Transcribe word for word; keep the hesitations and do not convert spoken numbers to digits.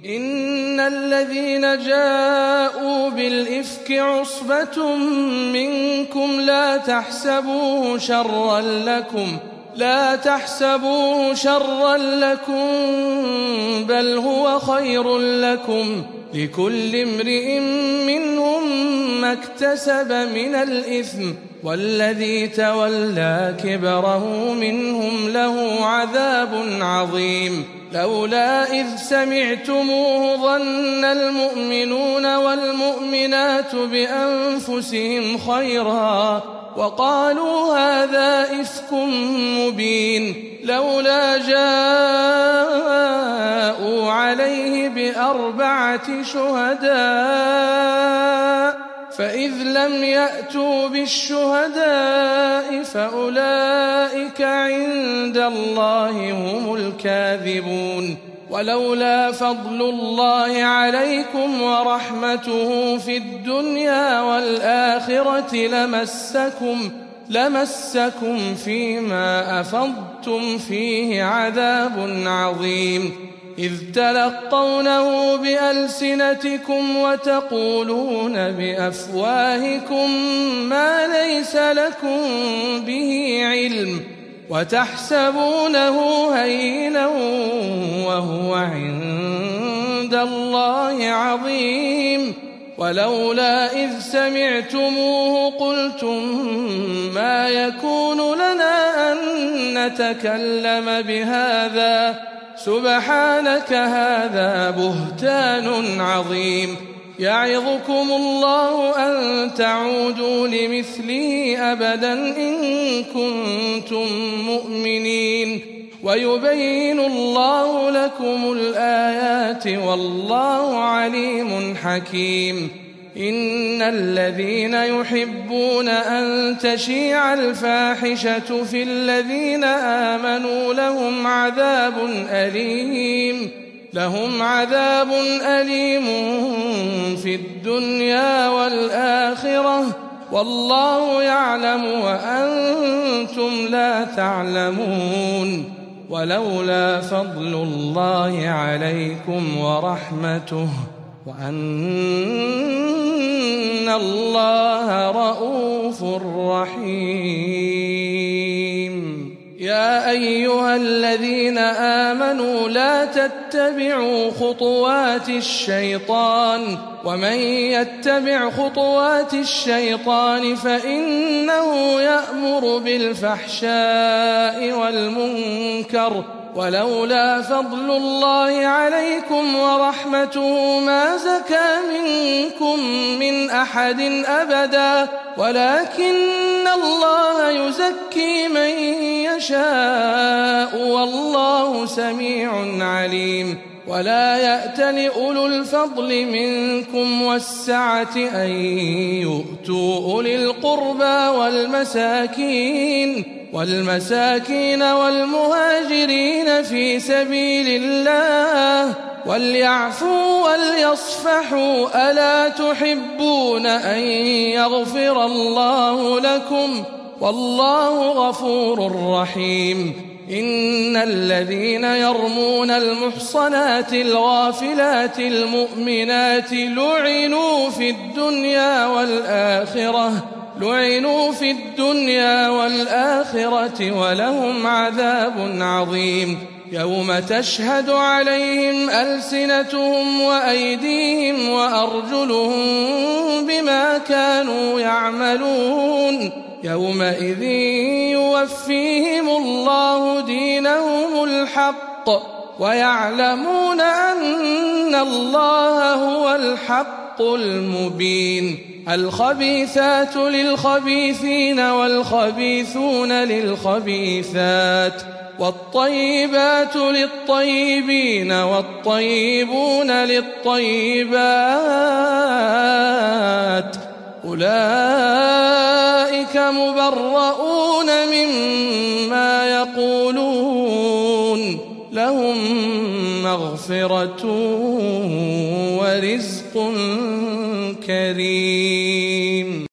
إن الذين جاءوا بالإفك عصبة منكم لا تحسبوه شرا لكم لا تحسبوه شرا لكم بل هو خير لكم لكل امرئ منهم ما اكتسب من الإثم والذي تولى كبره منهم له عذاب عظيم لولا إذ سمعتموه ظن المؤمنون والمؤمنات بأنفسهم خيرا وقالوا هذا إفك مبين لولا جاءوا عليه بأربعة شهداء فإذ لم يأتوا بالشهداء فأولئك عند الله هم الكاذبون ولولا فضل الله عليكم ورحمته في الدنيا والآخرة لمسكم لمسكم فيما أفضتم فيه عذاب عظيم إذ تلقونه بألسنتكم وتقولون بأفواهكم ما ليس لكم به علم وتحسبونه هينا وهو عند الله عظيم ولولا إذ سمعتموه قلتم ما يكون لنا أن نتكلم بهذا سبحانك هذا بهتان عظيم يعظكم الله أن تعودوا لمثله أبدا إن كنتم مؤمنين ويبين الله لكم الآيات والله عليم حكيم إن الذين يحبون أن تشيع الفاحشة في الذين آمنوا لهم عذاب أليم لهم عذاب أليم في الدنيا والآخرة والله يعلم وأنتم لا تعلمون ولولا فضل الله عليكم ورحمته وأن الله رءوف رحيم يا أيها الذين آمنوا لا تتبعوا خطوات الشيطان ومن يتبع خطوات الشيطان فإنه يأمر بالفحشاء والمنكر ولولا فضل الله عليكم ورحمته ما زكى منكم من أحد أبدا ولكن الله يزكي من يشاء والله سميع عليم ولا يأتل أولو الفضل منكم والسعة أن يؤتوا أولي القربى والمساكين والمساكين والمهاجرين في سبيل الله وليعفوا وليصفحوا ألا تحبون أن يغفر الله لكم والله غفور رحيم إن الذين يرمون المحصنات الغافلات المؤمنات لعنوا في الدنيا والآخرة لعنوا في الدنيا والآخرة ولهم عذاب عظيم يوم تشهد عليهم ألسنتهم وأيديهم وأرجلهم بما كانوا يعملون يومئذ يوفيهم الله دينهم الحق ويعلمون أن الله هو الحق المبين الخبيثات للخبيثين والخبيثون للخبيثات والطيبات للطيبين والطيبون للطيبات أولئك مبرؤون مما يقولون لهم مغفرة ورزق كريم.